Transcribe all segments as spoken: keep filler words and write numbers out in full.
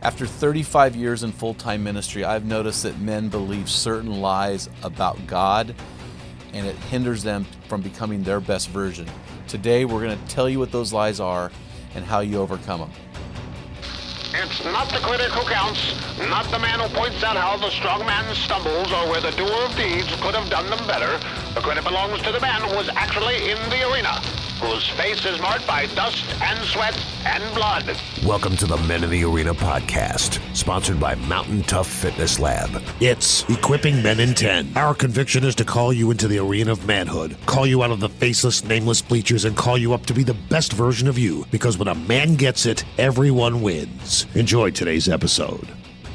After thirty-five years in full-time ministry, I've noticed that men believe certain lies about God, and it hinders them from becoming their best version. Today, we're going to tell you what those lies are and how you overcome them. It's not the critic who counts, not the man who points out how the strong man stumbles or where the doer of deeds could have done them better. The credit belongs to the man who was actually in the arena, whose face is marked by dust and sweat and blood. Welcome to the Men in the Arena podcast, sponsored by Mountain Tough Fitness Lab. It's Equipping Men in ten. Our conviction is to call you into the arena of manhood, call you out of the faceless, nameless bleachers, and call you up to be the best version of you, because when a man gets it, everyone wins. Enjoy today's episode.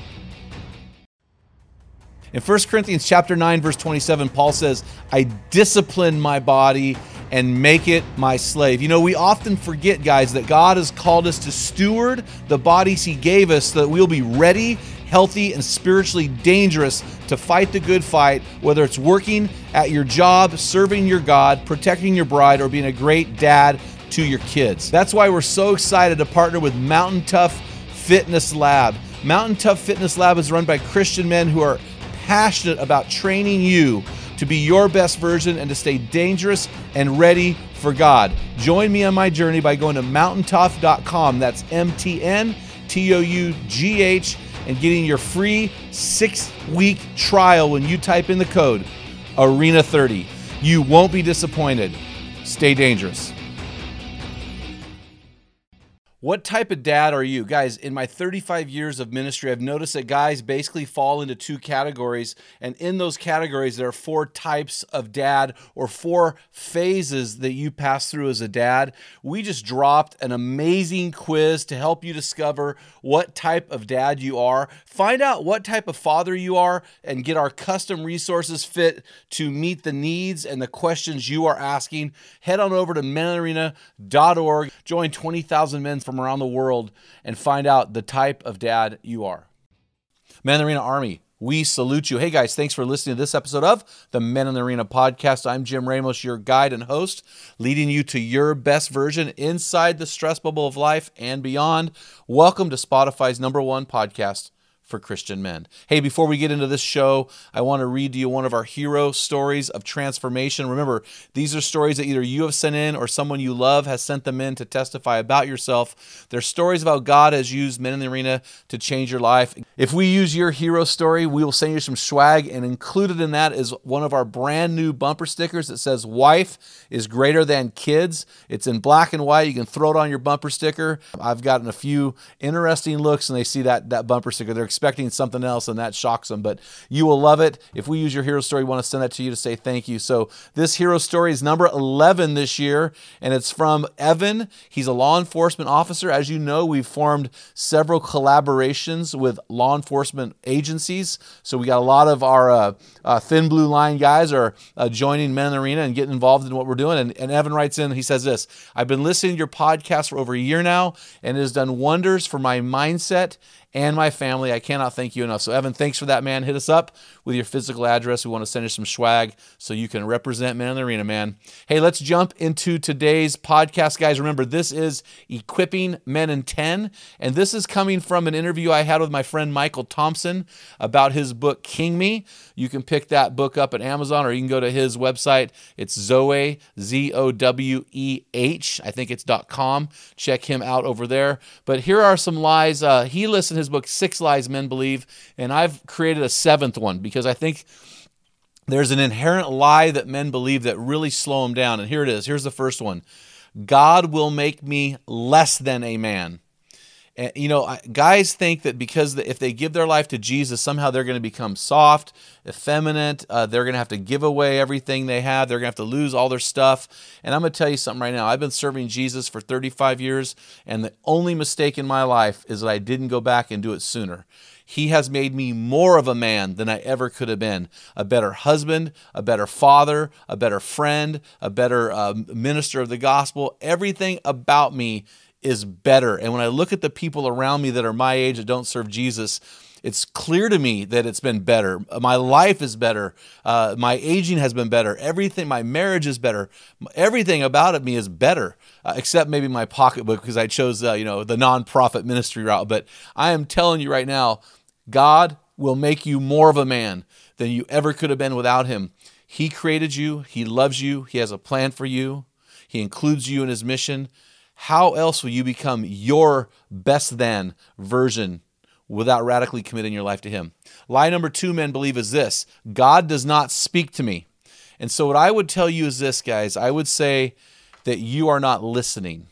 In First Corinthians chapter nine, verse twenty-seven, Paul says, I discipline my body and make it my slave. You know, we often forget, guys, that God has called us to steward the bodies he gave us so that we'll be ready, healthy, and spiritually dangerous to fight the good fight, whether it's working at your job, serving your God, protecting your bride, or being a great dad to your kids. That's why we're so excited to partner with Mountain Tough Fitness Lab. Mountain Tough Fitness Lab is run by Christian men who are passionate about training you to be your best version and to stay dangerous and ready for God. Join me on my journey by going to mountain tough dot com. That's M T N T O U G H, and getting your free six-week trial when you type in the code arena thirty. You won't be disappointed. Stay dangerous. What type of dad are you? Guys, in my thirty-five years of ministry, I've noticed that guys basically fall into two categories. And in those categories, there are four types of dad, or four phases that you pass through as a dad. We just dropped an amazing quiz to help you discover what type of dad you are. Find out what type of father you are and get our custom resources fit to meet the needs and the questions you are asking. Head on over to men arena dot org. Join twenty thousand men from around the world and find out the type of dad you are. Men in the Arena Army, we salute you. Hey guys, thanks for listening to this episode of the Men in the Arena podcast. I'm Jim Ramos, your guide and host, leading you to your best version inside the stress bubble of life and beyond. Welcome to Spotify's number one podcast for Christian men. Hey, before we get into this show, I want to read to you one of our hero stories of transformation. Remember, these are stories that either you have sent in or someone you love has sent them in to testify about yourself. They're stories about God has used Men in the Arena to change your life. If we use your hero story, we will send you some swag, and included in that is one of our brand new bumper stickers that says wife is greater than kids. It's in black and white. You can throw it on your bumper sticker. I've gotten a few interesting looks and they see that, that bumper sticker. They're expecting something else, and that shocks them, but you will love it. If we use your hero story, we want to send that to you to say thank you. So this hero story is number eleven this year, and it's from Evan. He's a law enforcement officer. As you know, we've formed several collaborations with law enforcement agencies, so we got a lot of our uh, uh, thin blue line guys are uh, joining Men in the Arena and getting involved in what we're doing, and, and Evan writes in, he says this, I've been listening to your podcast for over a year now, and it has done wonders for my mindset and my family. I cannot thank you enough. So Evan, thanks for that, man. Hit us up with your physical address. We want to send you some swag so you can represent Men in the Arena, man. Hey, let's jump into today's podcast, guys. Remember, this is Equipping Men in ten, and this is coming from an interview I had with my friend Michael Thompson about his book, King Me. You can pick that book up at Amazon, or you can go to his website. It's Zoe, Z O W E H, I think it's .com. Check him out over there. But here are some lies. Uh, he listed his book, Six Lies Men Believe, and I've created a seventh one because I think there's an inherent lie that men believe that really slow them down. And here it is. Here's the first one. God will make me less than a man. And, you know, guys think that because if they give their life to Jesus, somehow they're going to become soft, effeminate. Uh, they're going to have to give away everything they have. They're going to have to lose all their stuff. And I'm going to tell you something right now. I've been serving Jesus for thirty-five years, and the only mistake in my life is that I didn't go back and do it sooner. He has made me more of a man than I ever could have been. A better husband, a better father, a better friend, a better uh, minister of the gospel. Everything about me is better. And when I look at the people around me that are my age that don't serve Jesus, it's clear to me that it's been better. My life is better. Uh, my aging has been better. Everything, my marriage is better. Everything about it me is better, uh, except maybe my pocketbook because I chose, uh, you know, the nonprofit ministry route. But I am telling you right now, God will make you more of a man than you ever could have been without him. He created you. He loves you. He has a plan for you. He includes you in his mission. How else will you become your best than version without radically committing your life to him? Lie number two men believe is this: God does not speak to me. And so what I would tell you is this, guys. I would say that you are not listening.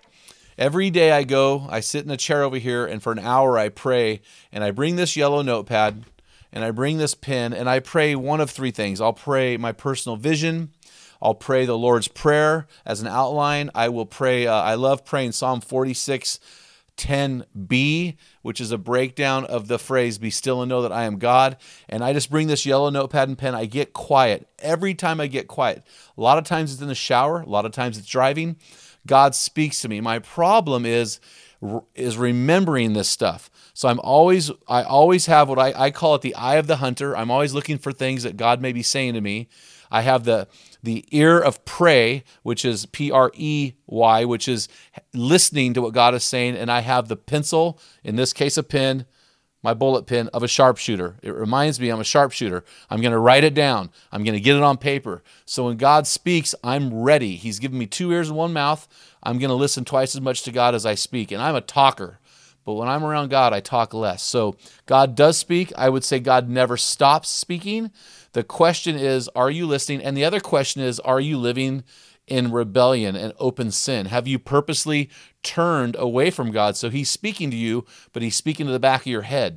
Every day I go, I sit in a chair over here, and for an hour I pray, and I bring this yellow notepad, and I bring this pen, and I pray one of three things. I'll pray my personal vision. I'll pray the Lord's Prayer as an outline. I will pray, uh, I love praying Psalm forty-six, ten b, which is a breakdown of the phrase, be still and know that I am God. And I just bring this yellow notepad and pen. I get quiet. Every time I get quiet, a lot of times it's in the shower. A lot of times it's driving. God speaks to me. My problem is, is remembering this stuff. So I'm always, I always have what I, I call it the eye of the hunter. I'm always looking for things that God may be saying to me. I have the the ear of prey, which is P R E Y, which is listening to what God is saying. And I have the pencil, in this case a pen, my bullet pen of a sharpshooter. It reminds me I'm a sharpshooter. I'm going to write it down. I'm going to get it on paper. So when God speaks, I'm ready. He's given me two ears and one mouth. I'm going to listen twice as much to God as I speak. And I'm a talker. But when I'm around God, I talk less. So God does speak. I would say God never stops speaking. The question is, are you listening? And the other question is, are you living in rebellion and open sin? Have you purposely turned away from God? So he's speaking to you, but he's speaking to the back of your head.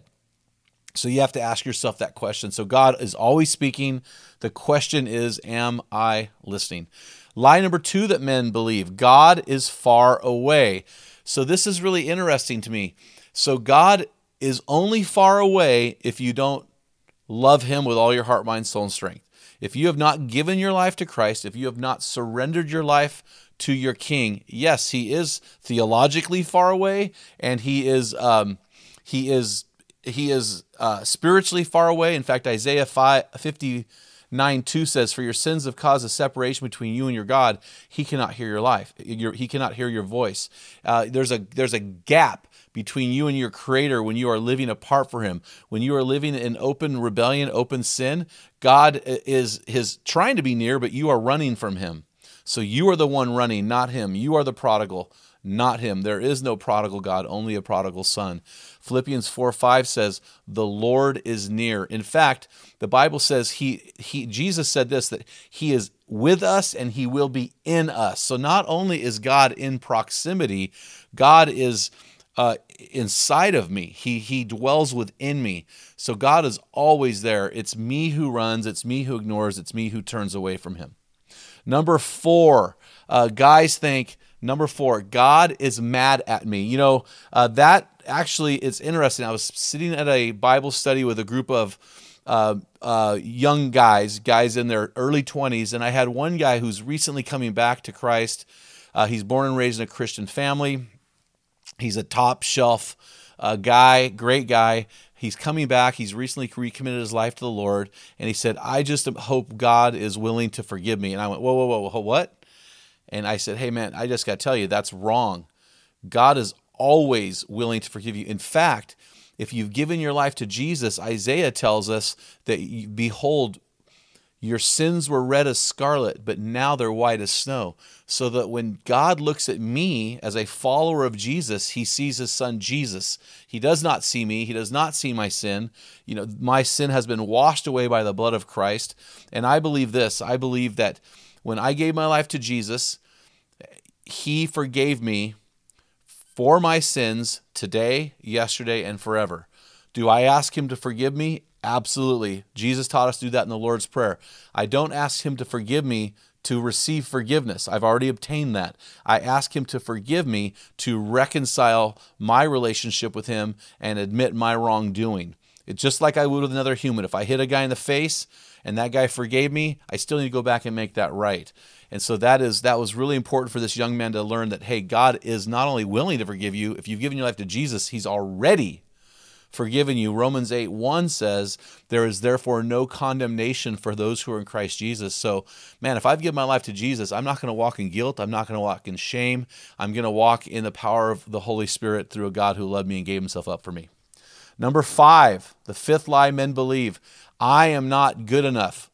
So you have to ask yourself that question. So God is always speaking. The question is, am I listening? Lie number two that men believe: God is far away. So this is really interesting to me. So God is only far away if you don't love him with all your heart, mind, soul, and strength. If you have not given your life to Christ, if you have not surrendered your life to your King, yes, he is theologically far away, and he is um, he is he is uh, spiritually far away. In fact, Isaiah fifty-nine two says, "For your sins have caused a separation between you and your God. He cannot hear your life. Your, he cannot hear your voice." Uh, there's a there's a gap between you and your Creator when you are living apart from him. When you are living in open rebellion, open sin, God is, is trying to be near, but you are running from him. So you are the one running, not him. You are the prodigal, not him. There is no prodigal God, only a prodigal son. Philippians four five says, the Lord is near. In fact, the Bible says he he Jesus said this, that he is with us and he will be in us. So not only is God in proximity, God is Uh, inside of me. He he dwells within me. So God is always there. It's me who runs. It's me who ignores. It's me who turns away from him. Number four, uh, guys think, number four, God is mad at me. You know, uh, that actually is interesting. I was sitting at a Bible study with a group of uh, uh, young guys, guys in their early twenties, and I had one guy who's recently coming back to Christ. Uh, he's born and raised in a Christian family. He's a top shelf uh, guy, great guy. He's coming back. He's recently recommitted his life to the Lord. And he said, I just hope God is willing to forgive me. And I went, whoa, whoa, whoa, whoa, what? And I said, hey, man, I just got to tell you, that's wrong. God is always willing to forgive you. In fact, if you've given your life to Jesus, Isaiah tells us that, you, behold, your sins were red as scarlet, but now they're white as snow. So that when God looks at me as a follower of Jesus, he sees his son Jesus. He does not see me. He does not see my sin. You know, my sin has been washed away by the blood of Christ. And I believe this. I believe that when I gave my life to Jesus, he forgave me for my sins today, yesterday, and forever. Do I ask him to forgive me? Absolutely. Jesus taught us to do that in the Lord's Prayer. I don't ask him to forgive me to receive forgiveness. I've already obtained that. I ask him to forgive me to reconcile my relationship with him and admit my wrongdoing. It's just like I would with another human. If I hit a guy in the face and that guy forgave me, I still need to go back and make that right. And so that is that was really important for this young man to learn that, hey, God is not only willing to forgive you. If you've given your life to Jesus, he's already forgiven you. Romans eight one says, there is therefore no condemnation for those who are in Christ Jesus. So, man, if I've given my life to Jesus, I'm not going to walk in guilt. I'm not going to walk in shame. I'm going to walk in the power of the Holy Spirit through a God who loved me and gave himself up for me. Number five, the fifth lie men believe, I am not good enough.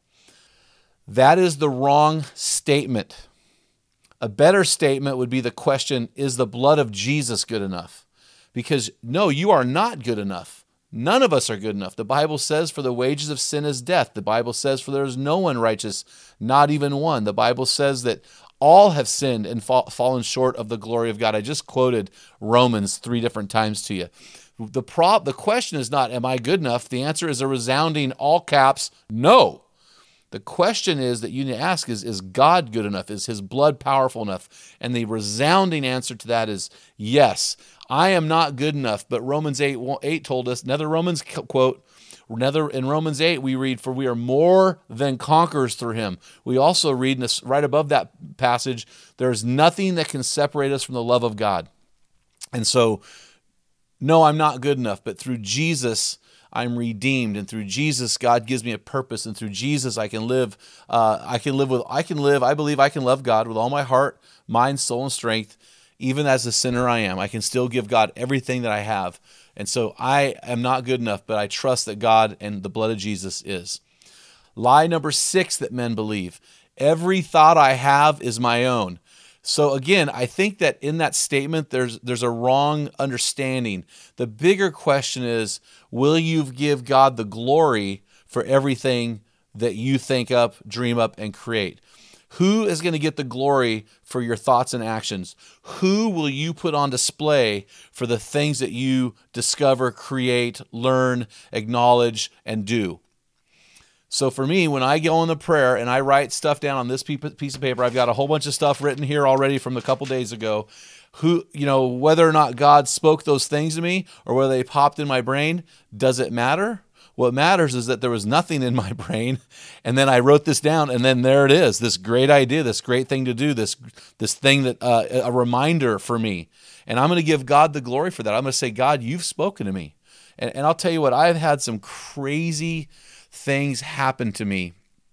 That is the wrong statement. A better statement would be the question, is the blood of Jesus good enough? Because no, you are not good enough. None of us are good enough. The Bible says, for the wages of sin is death. The Bible says, for there is no one righteous, not even one. The Bible says that all have sinned and fall, fallen short of the glory of God. I just quoted Romans three different times to you. The prop, the question is not, am I good enough? The answer is a resounding, all caps, no. The question is that you need to ask is, is God good enough? Is his blood powerful enough? And the resounding answer to that is yes. I am not good enough, but Romans eight, eight told us, another Romans quote, another, in Romans eight we read, for we are more than conquerors through him. We also read in this, right above that passage, there is nothing that can separate us from the love of God. And so, no, I'm not good enough, but through Jesus, I'm redeemed, and through Jesus, God gives me a purpose, and through Jesus, I can live. Uh, I can live with. I can live. I believe I can love God with all my heart, mind, soul, and strength, even as the sinner I am. I can still give God everything that I have, and so I am not good enough, but I trust that God and the blood of Jesus is. Lie number six that men believe: every thought I have is my own. So again, I think that in that statement, there's there's a wrong understanding. The bigger question is, will you give God the glory for everything that you think up, dream up, and create? Who is going to get the glory for your thoughts and actions? Who will you put on display for the things that you discover, create, learn, acknowledge, and do? So for me, when I go in the prayer and I write stuff down on this piece of paper, I've got a whole bunch of stuff written here already from a couple days ago. Who, you know, whether or not God spoke those things to me or whether they popped in my brain, does it matter? What matters is that there was nothing in my brain, and then I wrote this down, and then there it is, this great idea, this great thing to do, this this thing that uh, a reminder for me. And I'm going to give God the glory for that. I'm going to say, God, you've spoken to me. And, and I'll tell you what, I've had some crazy things happen to me.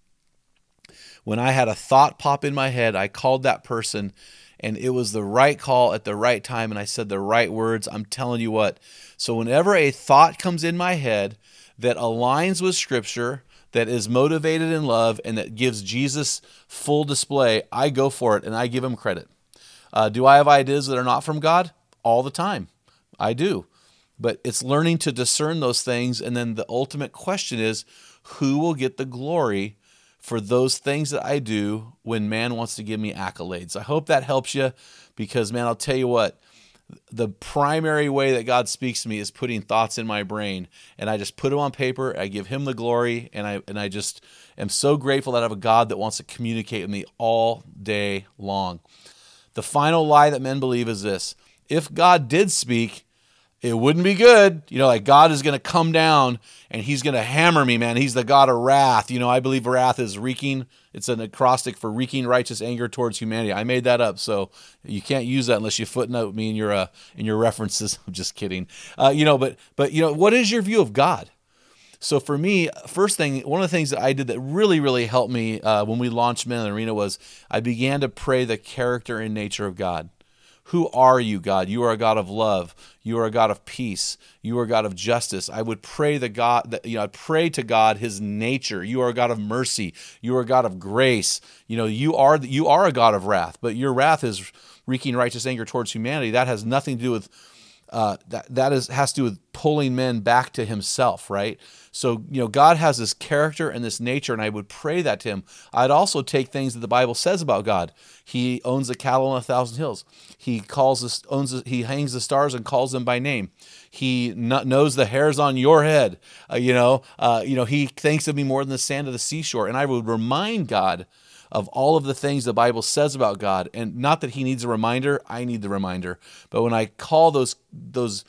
When I had a thought pop in my head, I called that person, and it was the right call at the right time, and I said the right words. I'm telling you what. So whenever a thought comes in my head that aligns with Scripture, that is motivated in love, and that gives Jesus full display, I go for it, and I give him credit. Uh, do I have ideas that are not from God? All the time. I do. But it's learning to discern those things, and then the ultimate question is, who will get the glory for those things that I do when man wants to give me accolades? I hope that helps you, because, man, I'll tell you what, the primary way that God speaks to me is putting thoughts in my brain, and I just put them on paper, I give him the glory, and I and I just am so grateful that I have a God that wants to communicate with me all day long. The final lie that men believe is this: if God did speak, it wouldn't be good. You know, like God is going to come down and he's going to hammer me, man. He's the God of wrath. You know, I believe wrath is wreaking. It's an acrostic for wreaking righteous anger towards humanity. I made that up, so you can't use that unless you footnote me in your uh, in your references. I'm just kidding. Uh, you know, but but you know, what is your view of God? So for me, first thing, one of the things that I did that really, really helped me uh, when we launched Men in the Arena was I began to pray the character and nature of God. Who are you, God? You are a God of love. You are a God of peace. You are a God of justice. I would pray the God that you know, I'd pray to God his nature. You are a God of mercy. You are a God of grace. You know, you are you are a God of wrath, but your wrath is wreaking righteous anger towards humanity. That has nothing to do with uh, that. That is has to do with pulling men back to himself, right? So, you know, God has this character and this nature, and I would pray that to him. I'd also take things that the Bible says about God. He owns the cattle on a thousand hills. He calls us, owns, he hangs the stars and calls them by name. He knows the hairs on your head. Uh, you know, uh, you know, he thinks of me more than the sand of the seashore. And I would remind God of all of the things the Bible says about God. And not that he needs a reminder, I need the reminder. But when I call those those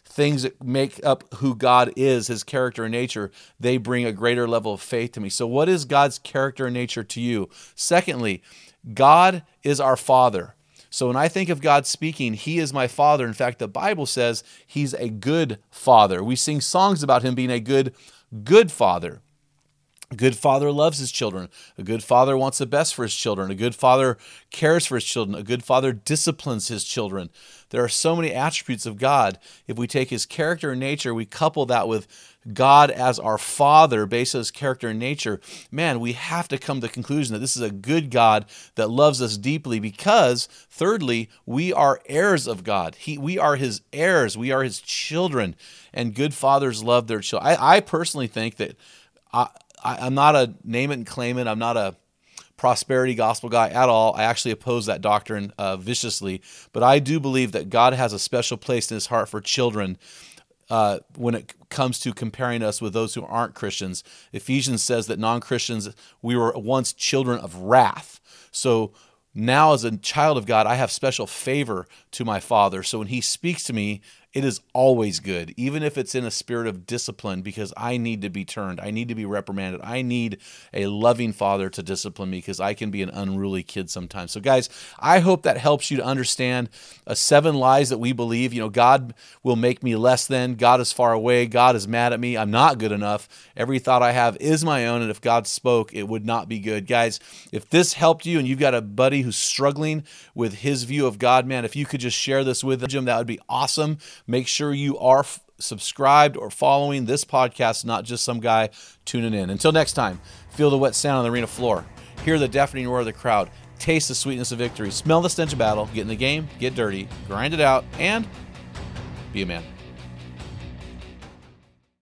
things that make up who God is, his character and nature, they bring a greater level of faith to me. So what is God's character and nature to you? Secondly, God is our Father. So when I think of God speaking, he is my Father. In fact, the Bible says he's a good Father. We sing songs about him being a good, good Father. A good father loves his children. A good father wants the best for his children. A good father cares for his children. A good father disciplines his children. There are so many attributes of God. If we take his character and nature, we couple that with God as our Father based on his character and nature, man, we have to come to the conclusion that this is a good God that loves us deeply because, thirdly, we are heirs of God. He, we are his heirs. We are his children, and good fathers love their children. I, I personally think that I, I, I'm not a name it and claim it. I'm not a prosperity gospel guy at all. I actually oppose that doctrine uh, viciously, but I do believe that God has a special place in his heart for children uh, when it comes to comparing us with those who aren't Christians. Ephesians says that non-Christians, we were once children of wrath. So now as a child of God, I have special favor to my Father. So when he speaks to me, it is always good, even if it's in a spirit of discipline, because I need to be turned. I need to be reprimanded. I need a loving father to discipline me because I can be an unruly kid sometimes. So guys, I hope that helps you to understand uh, seven lies that we believe. You know, God will make me less than. God is far away. God is mad at me. I'm not good enough. Every thought I have is my own, and if God spoke, it would not be good. Guys, if this helped you and you've got a buddy who's struggling with his view of God, man, if you could just share this with him, that would be awesome. Make sure you are f- subscribed or following this podcast, not just some guy tuning in. Until next time, feel the wet sound on the arena floor. Hear the deafening roar of the crowd. Taste the sweetness of victory. Smell the stench of battle. Get in the game. Get dirty. Grind it out. And be a man.